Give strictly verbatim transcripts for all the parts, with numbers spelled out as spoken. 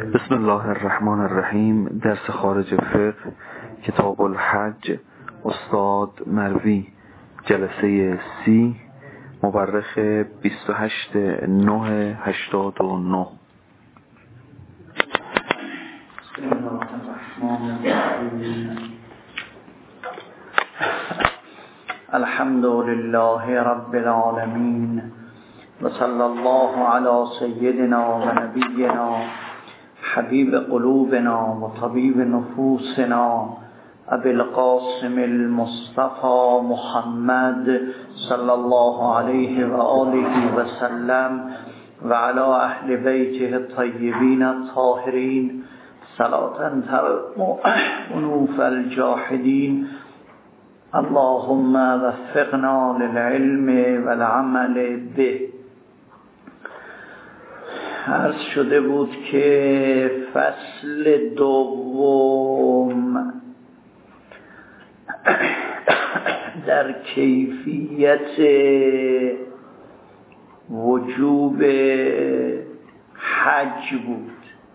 بسم الله الرحمن الرحیم. درس خارج فقه، کتاب الحج، استاد مروی، جلسه سی، مورخ بیست و هشت نه هشتاد و نه. بسم الله الرحمن الرحیم. الحمد لله رب العالمین و صلی الله علی سیدنا و نبینا حبیب قلوبنا و طبیب نفوسنا ابی القاسم المصطفى محمد صلی الله علیه و آله و سلم و علی اهل بیته الطیبین الطاهرین صلاة ترم انوف الجاحدین. اللهم وفقنا للعلم والعمل به. عرض شده بود که فصل دوم در کیفیت وجوب حج بود.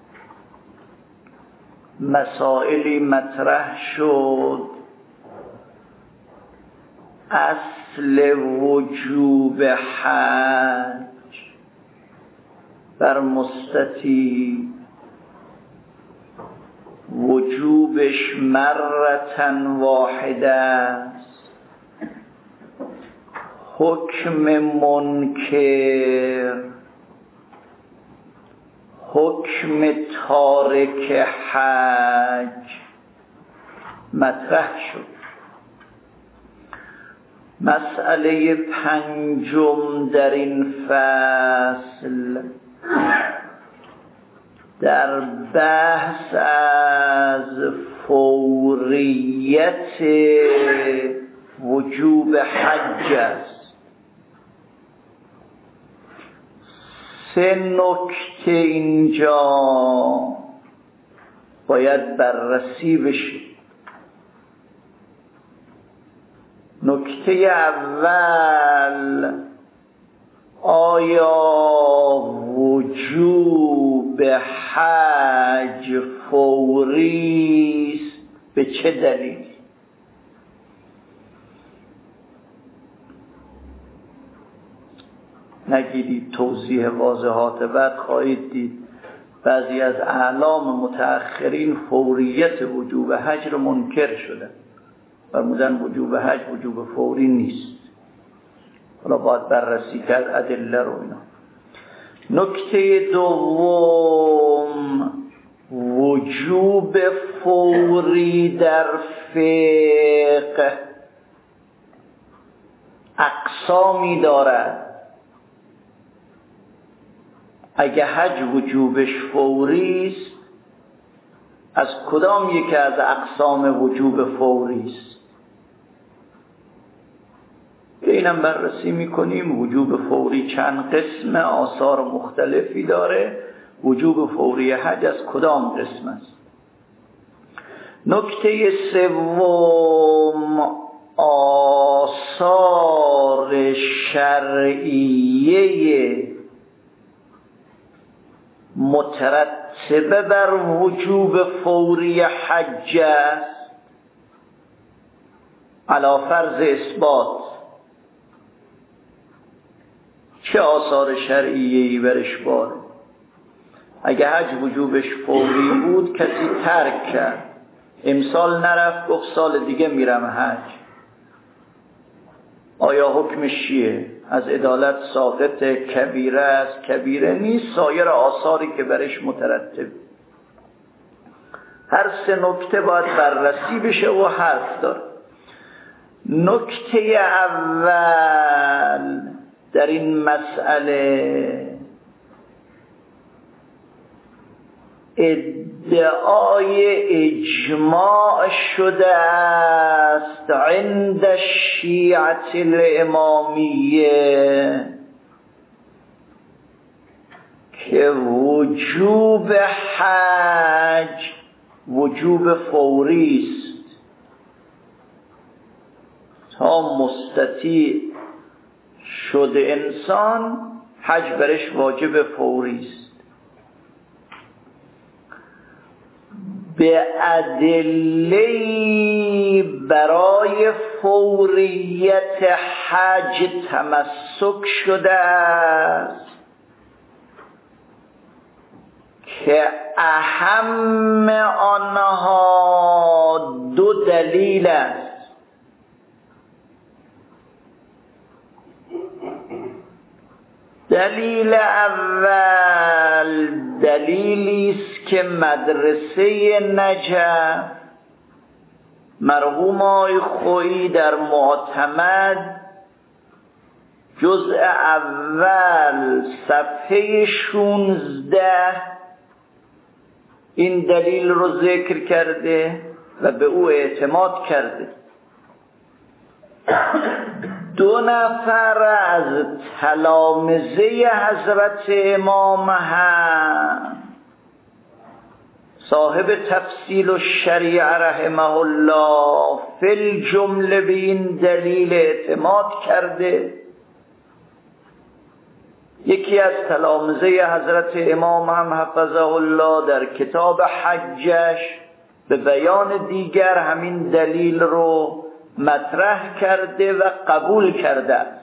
مسائلی مطرح شد. اصل وجوب حج بر مستطیع وجوبش مرتن واحده است. حکم منکر، حکم تارک حج مطرح شد. مسئله پنجم در این فصل در بحث از فوریت وجوب حج است. سه نکته اینجا باید بررسی بشه. نکته اول، آیا وجوب حج فوری است؟ به چه دلیل؟ نگیرید توضیح واضحات بعد خواهید دید بعضی از اعلام متأخرین فوریت وجوب حج رو منکر شدن، فرمودن وجوب حج وجوب فوری نیست. حالا باید بررسی کرد ادله رو اینا. نکته دوم، وجوب فوری در فقه اقسامی دارد. اگه حج وجوبش فوری است، از کدام یکی از اقسام وجوب فوری است؟ اینم بررسی میکنیم. وجوب فوری چند قسم، آثار مختلفی داره. وجوب فوری حج از کدام قسم است؟ نکته سوم، آثار شرعیه مترتبه بر وجوب فوری حج است علی فرض اثبات. چه آثار شرعیه‌ای برش باره؟ اگه حج وجوبش فوری بود، کسی ترک کرد، امسال نرفت، گفت سال دیگه میرم حج، آیا حکمش چیه؟ از عدالت ساقط، کبیره است، کبیره نیست، سایر آثاری که برش مترتب. هر سه نکته باید بررسی بشه و حرف داره. نکته اول در این مسئله، ادعای اجماع شده است عند شیعة الامامیه که وجوب حج وجوب فوری است. تا مستطیع شد انسان، حج برش واجب فوری است. به ادله برای فوریت حج تمسک شده است که اهم آنها دو دلیل است. دلیل اول دلیلی است که مدرسه نجف مرحوم آقای خویی در معتمد جزء اول صفحه شونزده این دلیل رو ذکر کرده و به او اعتماد کرده. دو نفر از تلامذه حضرت امام هم صاحب تفصیل الشریعه رحمه الله فی الجمله به این دلیل اعتماد کرده. یکی از تلامذه حضرت امام هم حفظه الله در کتاب حجش به بیان دیگر همین دلیل رو مطرح کرده و قبول کرده است.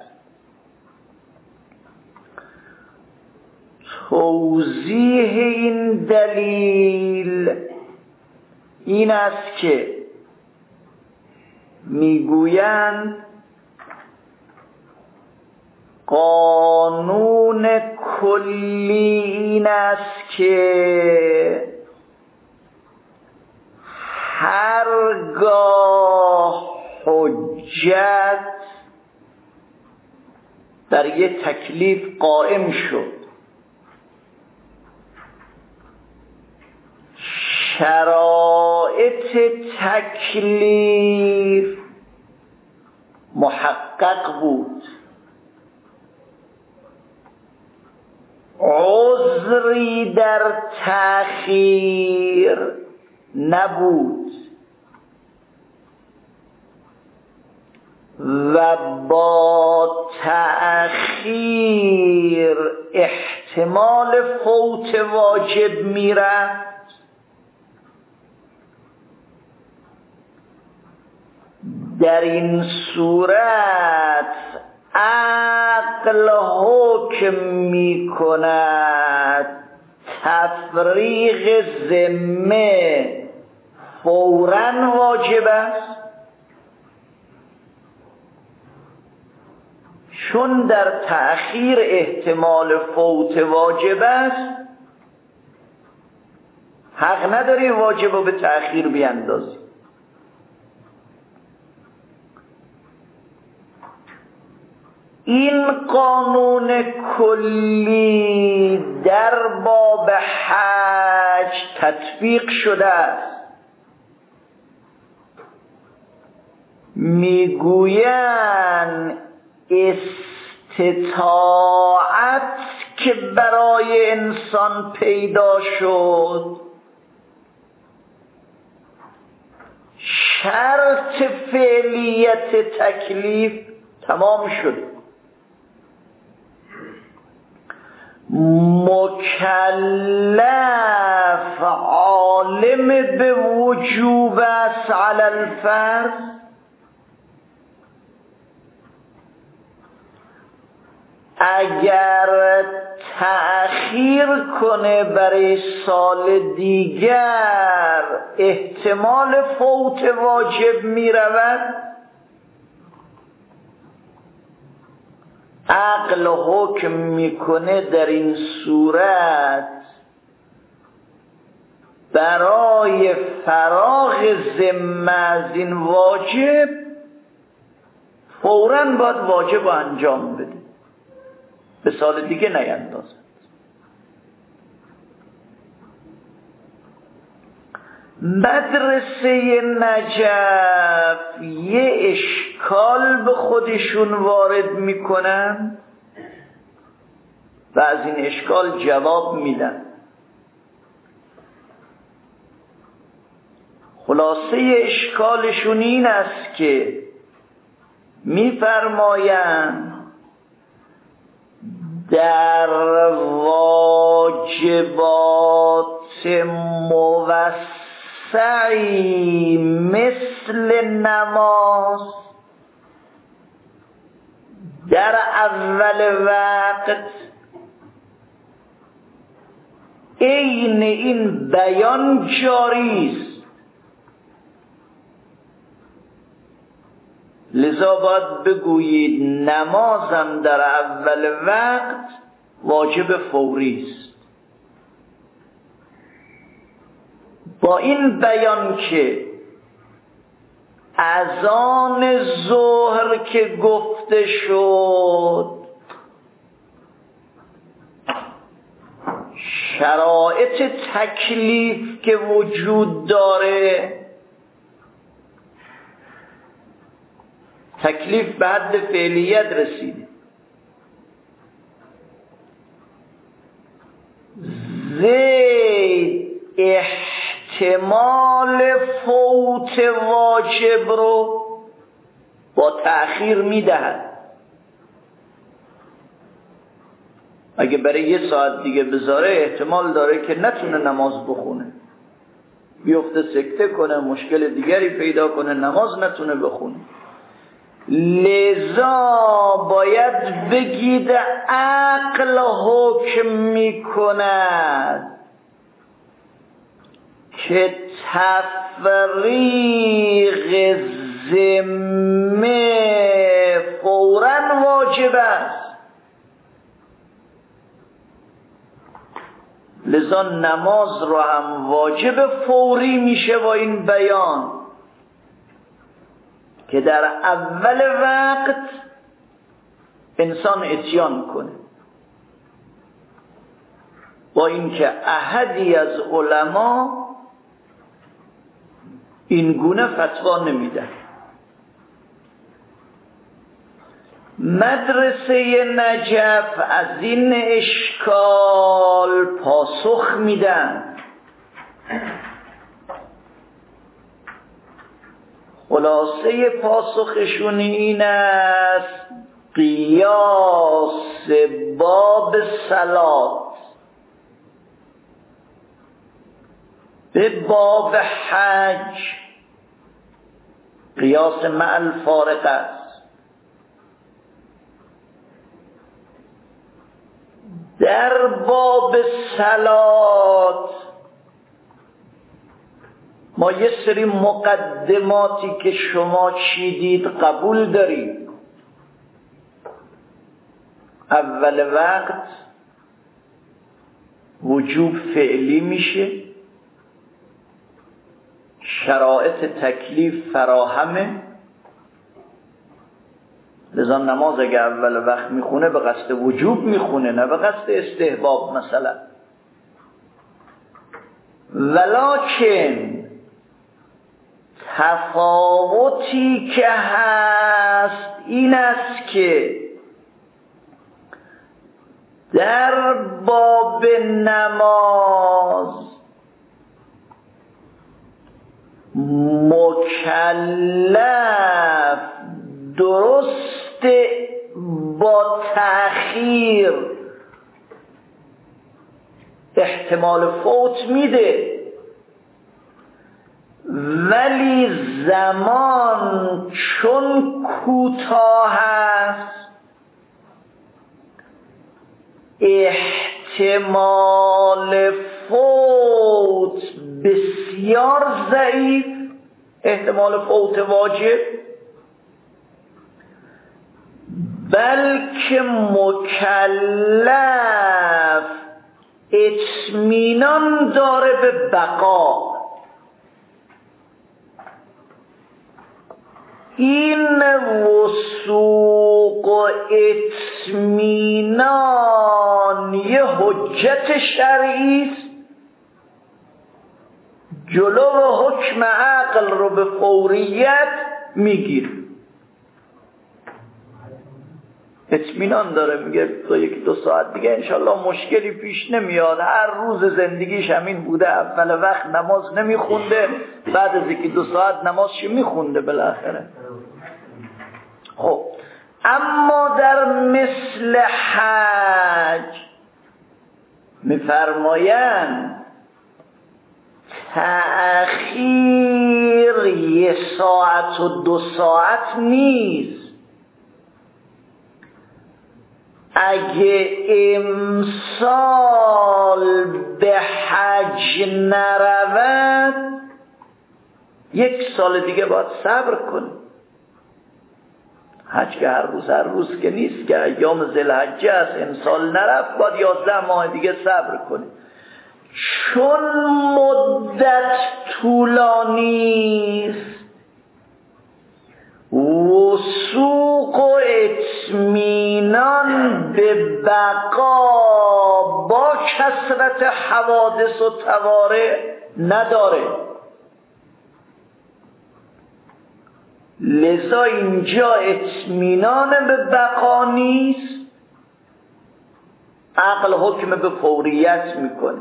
توضیح این دلیل این است که میگویند قانون کلی این است که هرگاه حجت در یک تکلیف قائم شد، شرایط تکلیف محقق بود، عذری در تأخیر نبود و با تأخیر احتمال فوت واجب میرفت، در این صورت عقل حکم می کند تفریق ذمه فوراً واجب است، چون در تأخیر احتمال فوت واجب است حق نداری واجب رو به تأخیر بیندازی. این قانون کلی در باب حج تطبیق شده است. میگویند استطاعت که برای انسان پیدا شد شرط فعلیت تکلیف تمام شد. مکلف عالم به وجوب است علی الفرض، اگر تأخیر کنه برای سال دیگر احتمال فوت واجب می رود، عقل حکم میکنه در این صورت برای فراغ ذمه از این واجب فوراً باید واجب رو انجام بده، به سال دیگه نیندازد. مدرسه نجف یه اشکال به خودشون وارد میکنن و از این اشکال جواب میدن. خلاصه اشکالشون این است که میفرمایند در واجبات موسع سعی مثل نماز در اول وقت عین این بیان جاری است. لذا باید بگویید نمازم در اول وقت واجب فوری است. با این بیان که اذان ظهر که گفته شد شرایط تکلیف که وجود داره، تکلیف به حد فعلیت رسیده، زید احتمال فوت واجب رو با تأخیر میدهد. اگه برای یه ساعت دیگه بذاره احتمال داره که نتونه نماز بخونه، بیفته سکته کنه، مشکل دیگری پیدا کنه، نماز نتونه بخونه. لذا باید بگید عقل حکم میکند که تفریق ذمه فوراً واجب است. لذا نماز رو هم واجب فوری میشه با این بیان که در اول وقت انسان اتیان کنه. با اینکه احدی از علما این گونه فتوا نمیده. مدرسه نجف از این اشکال پاسخ میدن. خلاصه پاسخشون این است: قیاس باب صلات به باب حج قیاس مع الفارق است. در باب صلات ما یه سری مقدماتی که شما چیدید قبول داریم. اول وقت وجوب فعلی میشه، شرایط تکلیف فراهمه، لذا نماز اگه اول وقت میخونه به قصد وجوب میخونه، نه به قصد استحباب مثلا. ولکن تفاوتی که هست این است که در باب نماز مکلف درست با تأخیر احتمال فوت میده، ولی زمان چون کوتاه است احتمال فوت بسیار ضعیف، احتمال فوت واجب، بلکه مکلف اطمینان داره به بقا. این وثوق و اطمینان یه حجت شرعی است، جلو حکم عقل رو به فوریت میگیره. اطمینان داره، میگه تو یک دو ساعت دیگه انشالله مشکلی پیش نمیاد. هر روز زندگیش همین بوده، اول وقت نماز نمیخونده، بعد از یکی دو ساعت نمازش میخونده بالاخره. خب اما در مثل حج میفرمایند تأخیر یه ساعت و دو ساعت نیست. اگه امسال به حج نرود یک سال دیگه باید صبر کنی. حج که هر روز هر روز که نیست که ایام ذوالحجه است، امسال نرفت باید یازده ماه دیگه صبر کنی. چون مدت طولانی است، وثوق و اطمینان به بقا با کثرت حوادث و طوارئ نداره. لذا اینجا اطمینان به بقا نیست، عقل حکم به فوریت میکنه.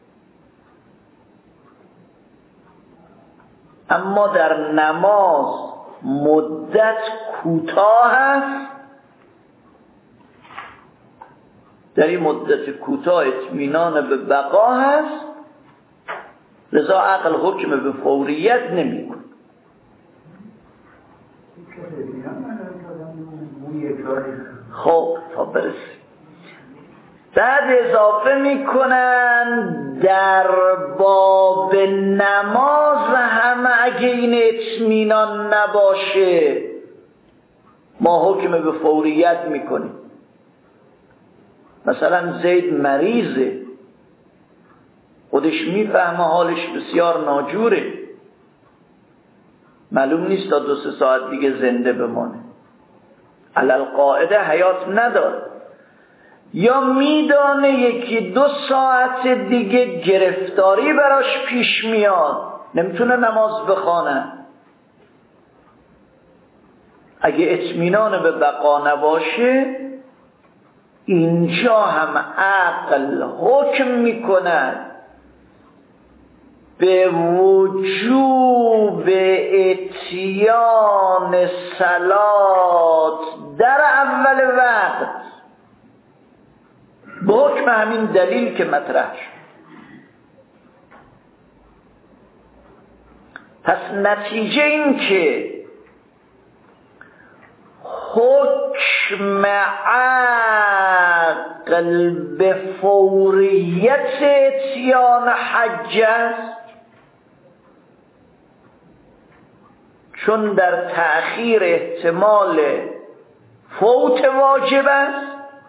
اما در نماز مدت کوتاه است، در این مدت کوتاه اطمینان به بقا هست، لذا عقل حکم به فوریت نمیکنه. خب تا برسیم. بعد اضافه میکنن در باب نماز هم اگه این اطمینان نباشه ما حکم به فوریت میکنیم. مثلا زید مریضه، خودش میفهمه حالش بسیار ناجوره، معلوم نیست تا دو سه ساعت دیگه زنده بمانه، علل قاعده حیات نداره، یا میدانه یکی دو ساعت دیگه گرفتاری براش پیش میاد، نمیتونه نماز بخونه. اگه اطمینان به بقا نباشه اینجا هم عقل حکم میکند به وجوب اتیان صلات در اول وقت، به حکم همین دلیل که مطرح شد. پس نتیجه این که حکم عقل به فوریت اتیان حج است، چون در تأخیر احتمال فوت واجب است،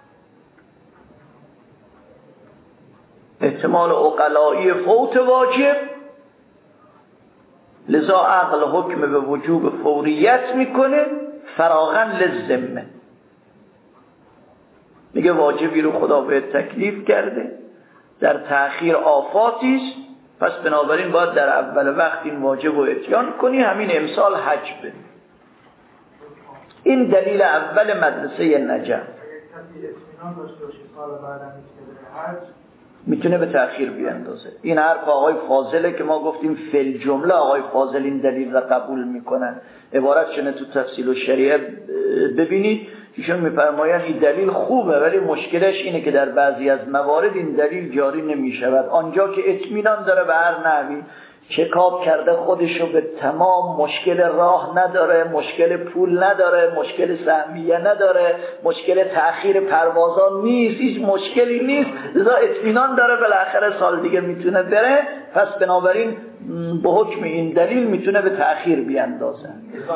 احتمال عقلایی فوت واجب، لذا عقل حکم به وجوب فوریت میکنه فراغاً للذمه. میگه واجبی رو خدا بهت تکلیف کرده، در تأخیر آفاتی است، پس بنابراین باید در اول وقت این واجب رو اتیان کنی، همین امسال حج بری. این دلیل اول مدرسه نجف. میتونه به تأخیر بیاندازه. این حرف آقای فاضله که ما گفتیم فی الجمله آقای فاضل این دلیل را قبول میکنن. عبارت شنه تو تفصیل و شریعه ببینید، ایشون میفرمایند این دلیل خوبه ولی مشکلش اینه که در بعضی از موارد این دلیل جاری نمیشود. آنجا که اطمینان داره به هر نحوی، چکاب کرده خودشو به تمام، مشکل راه نداره، مشکل پول نداره، مشکل سهمیه نداره، مشکل تأخیر پروازان نیست، هیچ مشکلی نیست، لذا اطمینان داره بالاخره سال دیگه میتونه بره، پس بنابراین به حکم این دلیل میتونه به تأخیر بیاندازه.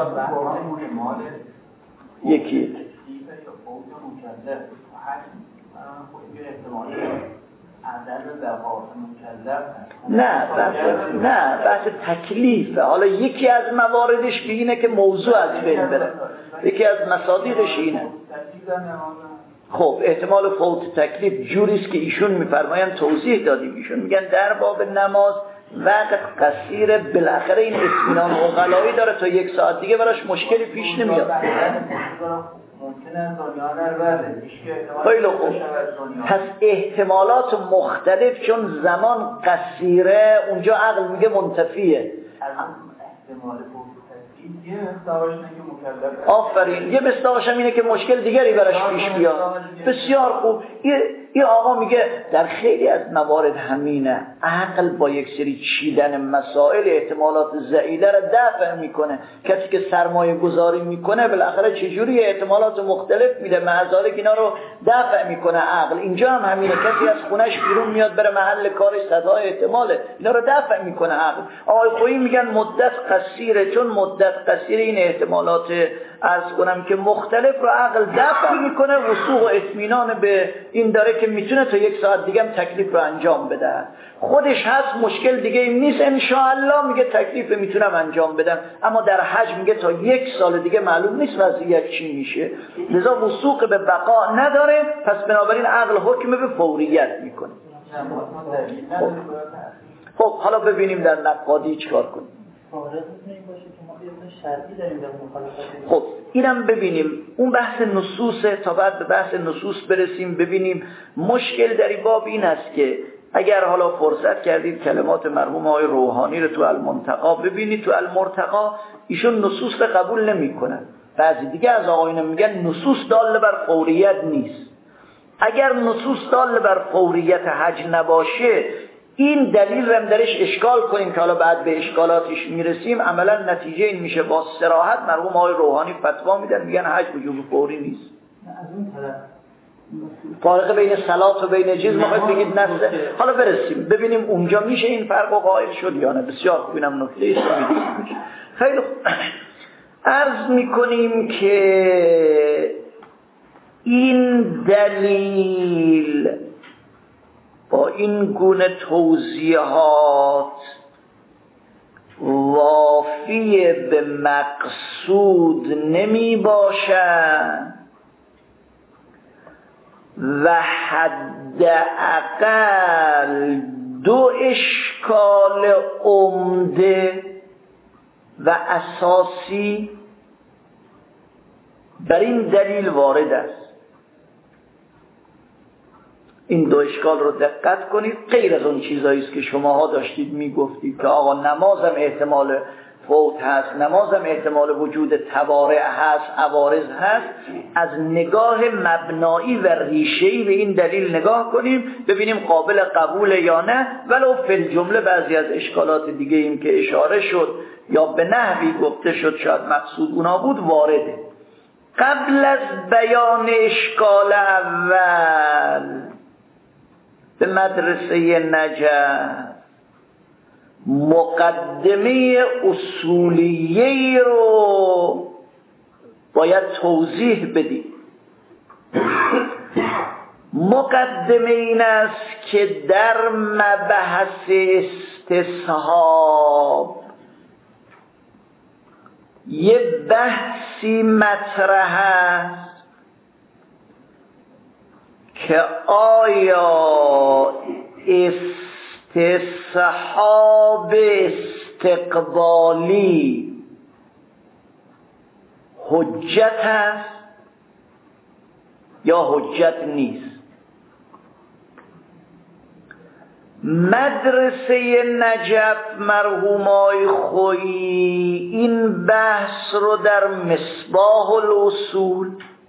یکی نه بحث نه بحث تکلیفه. حالا یکی از مواردش به اینه که موضوع از بین بره، یکی از مصادیقش اینه. خب احتمال فوت تکلیف جوریست که ایشون میفرمایند توضیح دادیم. ایشون میگن در باب نماز وقت قصیره، بالاخره این اطمینان عقلایی داره تا یک ساعت دیگه براش مشکلی پیش نمیاد. خیلی خوب. پس احتمالات مختلف، چون زمان قصیره اونجا عقل میگه منتفیه. آفرین. یه مصداقش هم اینه که مشکل دیگری براش پیش بیاد. بسیار خوب. این آقا میگه در خیلی از موارد همینه، عقل با یک سری چیدن مسائل احتمالات ضئیله را دفع میکنه. کسی که سرمایه گذاری میکنه بالاخره چجوری احتمالات مختلف میده، معذاله که اینا رو دفع میکنه عقل. اینجا هم همینه، کسی از خونش بیرون میاد بره محل کارش، صدای احتماله، اینا رو دفع میکنه عقل. آقای خویی میگن مدت قصیره، چون مدت قصیر این احتمالات عرض کنم که مختلف رو عقل دفع میکنه، وثوق و اطمینان به این داره که میتونه تا یک ساعت دیگه هم تکلیف رو انجام بده. خودش هست مشکل دیگه این نیست، انشاءالله میگه تکلیف میتونم انجام بدم، اما در حج میگه تا یک سال دیگه معلوم نیست وضعیت چی میشه، لذا وثوق به بقا نداره، پس بنابراین عقل حکم به فوریت میکنه. خب, خب حالا ببینیم در نقادی چیکار کنیم. خب اینم ببینیم، اون بحث نصوصه، تا بعد به بحث نصوص برسیم ببینیم. مشکل در این باب این است که اگر حالا فرصت کردید کلمات مرحوم آقای روحانی رو تو المنتقا ببینید، تو المرتقا ایشون نصوص رو قبول نمی کنن. بعضی دیگه از آقایون میگن نصوص دال بر فوریت نیست. اگر نصوص دال بر فوریت حج نباشه، این دلیل رو درش اشکال کنیم که حالا بعد به اشکالاتش میرسیم، عملا نتیجه این میشه با صراحت مرحوم آقای روحانی فتوا میدن، میگن حج وجوب فوری نیست. از اون طرف فارق بین صلات و بین جز ما بگید نفسه. حالا برسیم ببینیم اونجا میشه این فرق قائل شد یا نه. بسیار خوب، اینم نکته است. خیلی خوب، عرض میکنیم که این دلیل با این گونه توضیحات وافی به مقصود نمی باشد و حداقل دو اشکال عمده و اساسی بر این دلیل وارد است. این دو اشکال رو دقت کنید، غیر از اون چیزایی است که شماها داشتید میگفتید که آقا نمازم احتمال فوت هست، نمازم احتمال وجود توارع هست، عوارض هست. از نگاه مبنایی و ریشه‌ای به این دلیل نگاه کنیم ببینیم قابل قبول یا نه، ولو فی الجمله بعضی از اشکالات دیگه این که اشاره شد یا به نحوی گفته شد شاید مقصود اونا بود وارده. قبل از بیان اشکال اول به مدرسه نجف مقدمه اصولیه رو باید توضیح بدیم. مقدمه این است که در مبحث استصحاب یه بحثی مطرح است که آیا استصحاب استقبالی حجت است یا حجت نیست. مدرسه نجف مرحوم آقای خویی این بحث رو در مصباح الاصول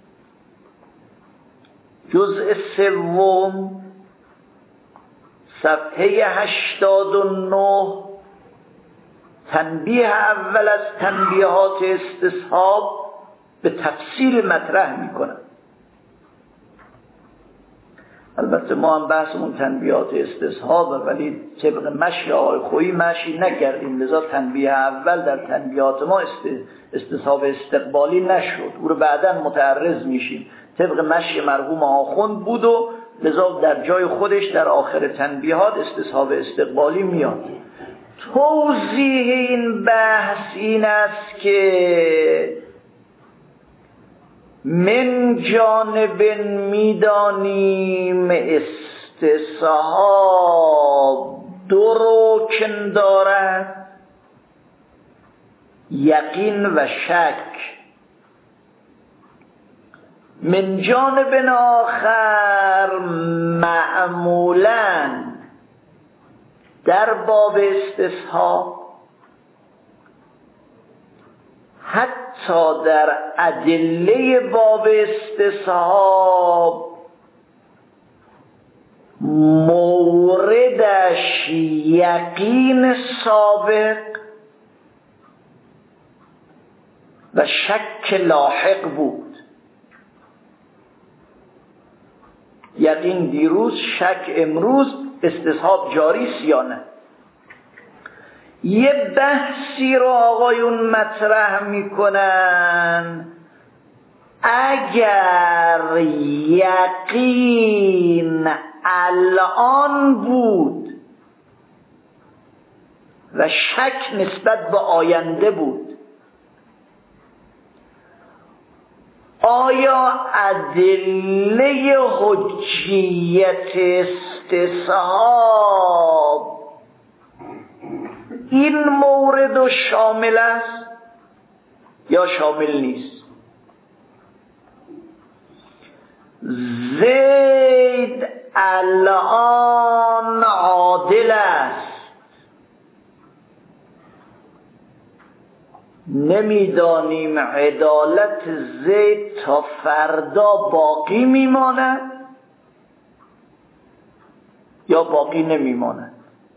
جزء سوم صفحه هشتاد و نه تنبیه اول از تنبیهات استصحاب به تفصیل مطرح میکنن. البته ما هم بحثمون تنبیهات استصحاب، ولی طبق مشی آقای خویی مشی نکردیم، لذا تنبیه اول در تنبیهات ما استصحاب استقبالی نشد، او رو بعداً متعرض میشیم. طبق مشی مرحوم آخوند بود و لذا در جای خودش در آخر تنبیهات استصحاب استقبالی میاد. توضیح این بحث این است که من جانب میدانیم استصحاب دو رکن دارد، یقین و شک. من جانب آخر معمولاً در باب استصحاب حتی در ادله باب استصحاب موردش یقین سابق و شک لاحق بود. یقین دیروز، شک امروز، استصحاب جاری است یا نه؟ یه بحثی رو آقایون مطرح میکنن، اگر یقین الان بود و شک نسبت به آینده بود، آیا ادله حجیت استصحاب این مورد و شامل است یا شامل نیست؟ زید الان عادل است، نمیدانیم عدالت زید تا فردا باقی میماند یا باقی نمیماند.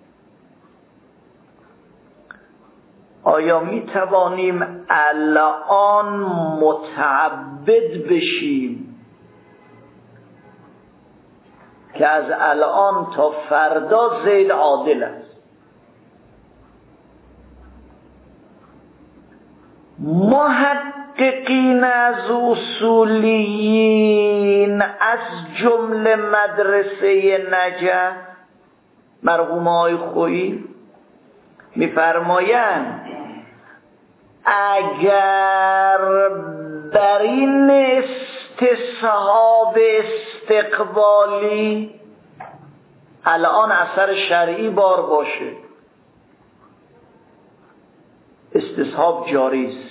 آیا می توانیم الان متعبد بشیم که از الان تا فردا زید عادل است؟ محققین از اصولیین از جمله مدرسه نجف مرحوم آقای خویی می‌فرمایند اگر بر این استصحاب استقبالی الان اثر شرعی بار باشه، استصحاب جاری است.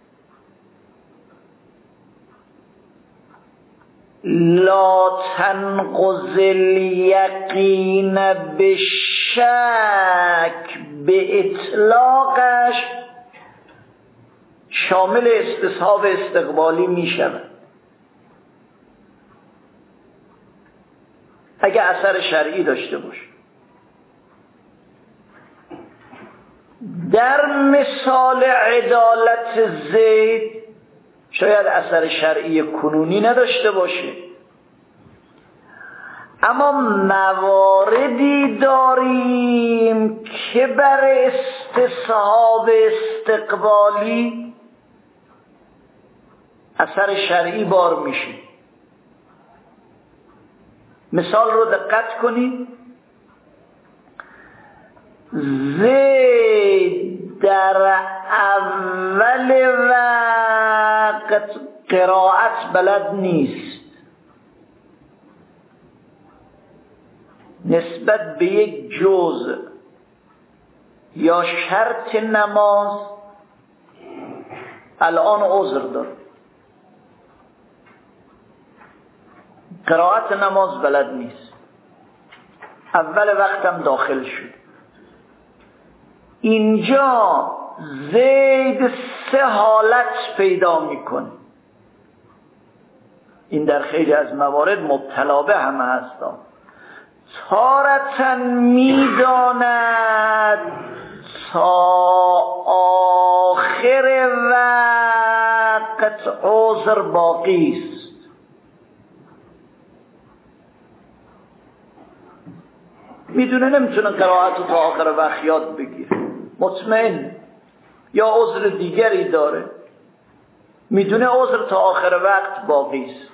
لا تنقض الیقین بشک به اطلاقش شامل استصحاب استقبالی می شود اگه اثر شرعی داشته باشه. در مثال عدالت زید شاید اثر شرعی کنونی نداشته باشه، اما مواردی داریم که بر استصحاب استقبالی اثر شرعی بار میشه. مثال رو دقت کنید. زید در اول وقت قرائت بلد نیست، نسبت به یک جزء یا شرط نماز الان عذر داره، قرائت نماز بلد نیست، اول وقتم داخل شد. اینجا زید سه حالت پیدا میکنه. این در خیلی از موارد مبتلا به همه هستم. تارةً میداند تا آخر وقت عذر باقی است، میدونه نمیتونه قرائت رو تا آخر وقت یاد بگیره، مطمئن یا عذر دیگری داره، میدونه عذر تا آخر وقت باقی است.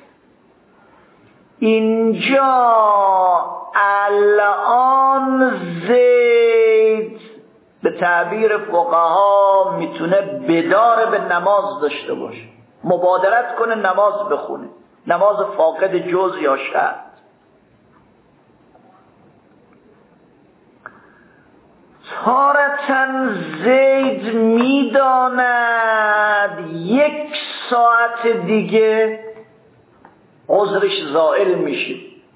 اینجا الان زید به تعبیر فقها میتونه بدار به نماز داشته باشه، مبادرت کنه نماز بخونه، نماز فاقد جز یا شرط. تارةً زید میداند یک ساعت دیگه عذرش زائل میشه،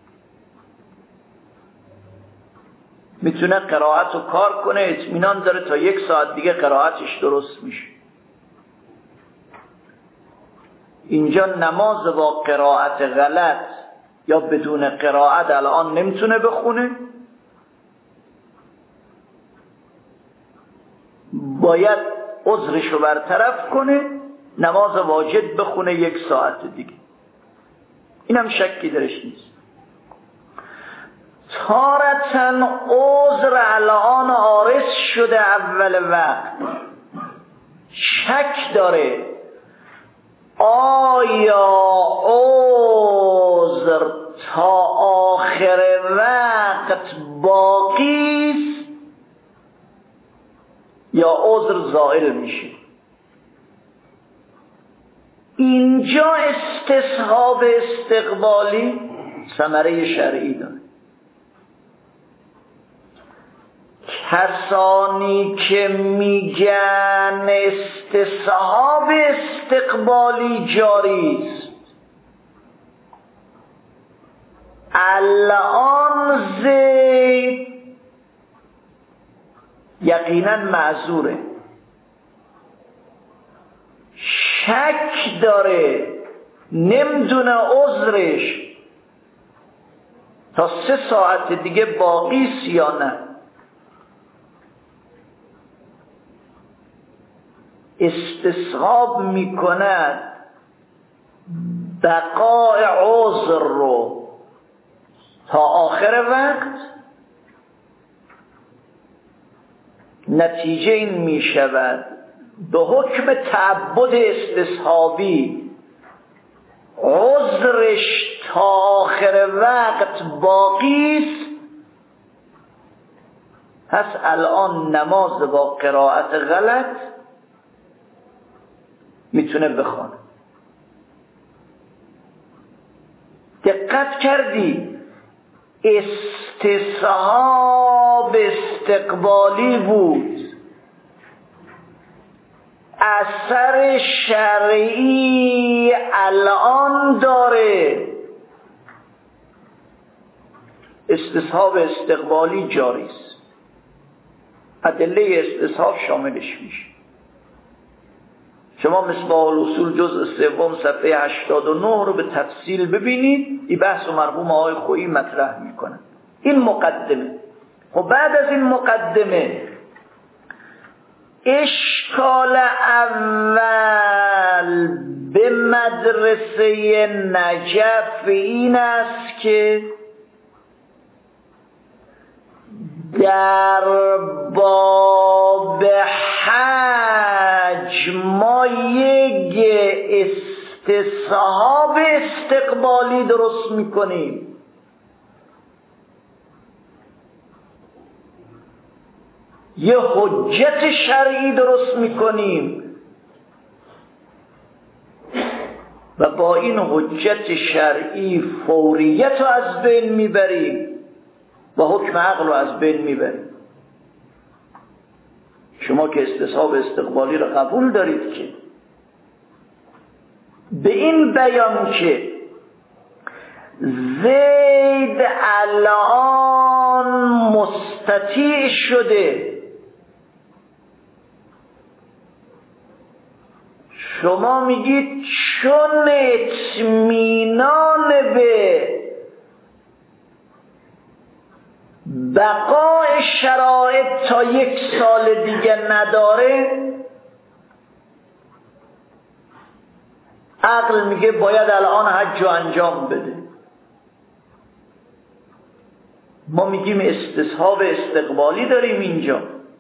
میتونه قرائت رو کار کنه، اطمینان داره تا یک ساعت دیگه قرائتش درست میشه. اینجا نماز با قرائت غلط یا بدون قرائت الان نمیتونه بخونه، باید عذرش رو برطرف کنه، نماز واجب بخونه یک ساعت دیگه. این هم شکی درش نیست. تارتن عذر الان عارض شده اول وقت، شک داره آیا عذر تا آخر وقت باقی است یا عذر زائل میشه. اینجا استصحاب استقبالی ثمره شرعی داره. کسانی که میگن استصحاب استقبالی جاری است، الان زید یقینا معذوره، شک داره نمیدونه عذرش تا سه ساعت دیگه باقی است یا نه، استصحاب میکند بقاء عذر رو تا آخر وقت. نتیجه این میشود به حکم تعبد استصحابی عذرش تا آخر وقت باقی است، پس الان نماز با قرائت غلط میتونه بخونه. دقت کردی استصحاب استقبالی بود، اثر شرعی الان داره، استصحاب استقبالی جاری است، ادله استصحاب شاملش میشه. شما مصباح الاصول جزء سوم صفحه هشتاد و نه رو به تفصیل ببینید، این بحث و مرحوم آقای خویی مطرح میکنن. این مقدمه. و بعد از این مقدمه اشکال اول به مدرسه نجف این است که در باب حج ما یک استصحاب استقبالی درست میکنیم، یه حجت شرعی درست میکنیم و با این حجت شرعی فوریت رو از بین میبریم و حکم عقل رو از بین میبریم. شما که استصحاب استقبالی رو قبول دارید که به این بیان که زید الان مستطیع شده، شما میگید چون اطمینان به بقای شرایط تا یک سال دیگه نداره، عقل میگه باید الان حج رو انجام بده. ما میگیم استصحاب استقبالی داریم اینجا،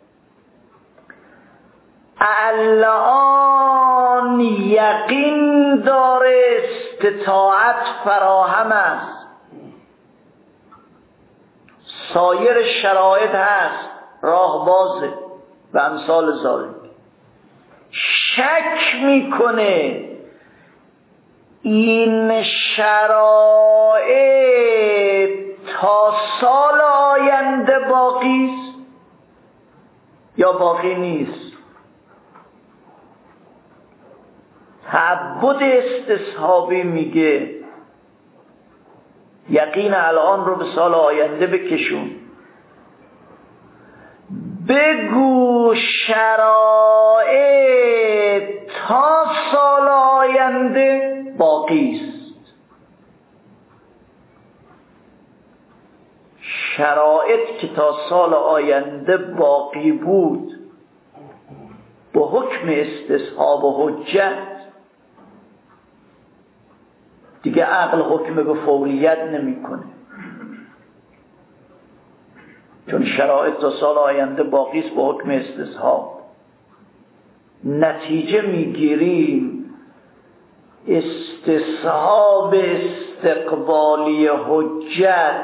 الان یقین داره استطاعت فراهم است، سایر شرایط هست، راه بازه و امثال ذالک. شک میکنه این شرایط تا سال آینده باقی است یا باقی نیست. تعبد استصحابی میگه یقین الان رو به سال آینده بکشون، بگو شرایط تا سال آینده باقی است. شرایط که تا سال آینده باقی بود با حکم استصحاب و حجت، دیگه عقل حکم به فوریت نمیکنه، چون شرایط تا سال آینده باقی است با حکم استصحاب. نتیجه میگیریم استصحاب استقبالی حجت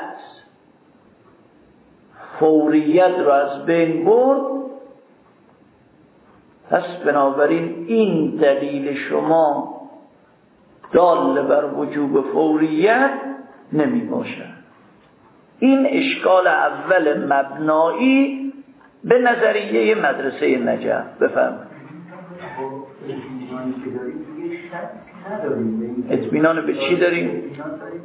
فوریت رو از بین برد. پس بنابراین این دلیل شما دال بر وجوب فوریت نمی باشد. این اشکال اول مبنایی به نظریه مدرسه نجف. بفرمایید. اطمینان به چی داریم؟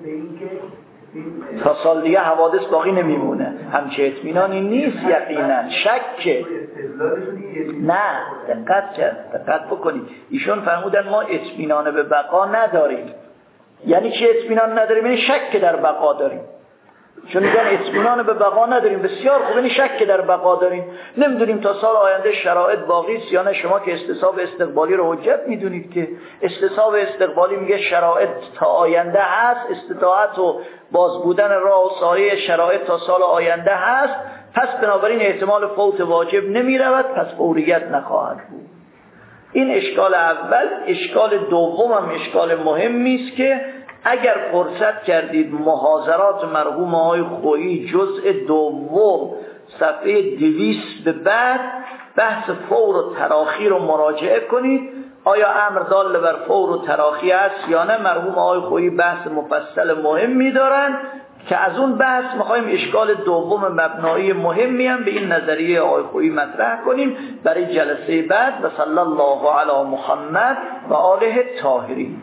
تا سال دیگه حوادث باقی نمیمونه. همچه اطمینانی نیست، یقینا شکه. نه دقت کرد، دقت بکنید. ایشون فرمودن ما اطمینان به بقا نداریم. یعنی چی اطمینان نداریم؟ یعنی شک در بقا داریم. چون میگن اطمینان به بقا نداریم، بسیار خوب، یعنی شک در بقا داریم، نمیدونیم تا سال آینده شرایط باقی است یا نه. شما که استصحاب استقبالی رو حجت میدونید که استصحاب استقبالی میگه شرایط تا آینده هست، استطاعت و باز بودن راه و سایه شرایط تا سال آینده هست، پس بنابراین احتمال فوت واجب نمیرود، پس فوریت نخواهد بود. این اشکال اول. اشکال دوم هم اشکال مهمی است که اگر فرصت کردید محاضرات مرحوم آقای خویی جزء دوم صفحه دویست به بعد بحث فور و تراخی رو مراجعه کنید. آیا امر دال بر فور و تراخی است یا نه؟ مرحوم آقای خویی بحث مفصل مهمی دارن که از اون بحث میخوایم اشکال دوم مبنایی مهمی هم به این نظریه آقای خویی مطرح کنیم برای جلسه بعد. و صلی الله علی محمد و آله الطاهرین.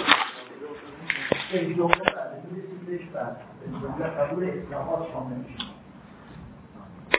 این جمله بعد این چیزش بعد این جمله قبول اسلامات شامل میشه.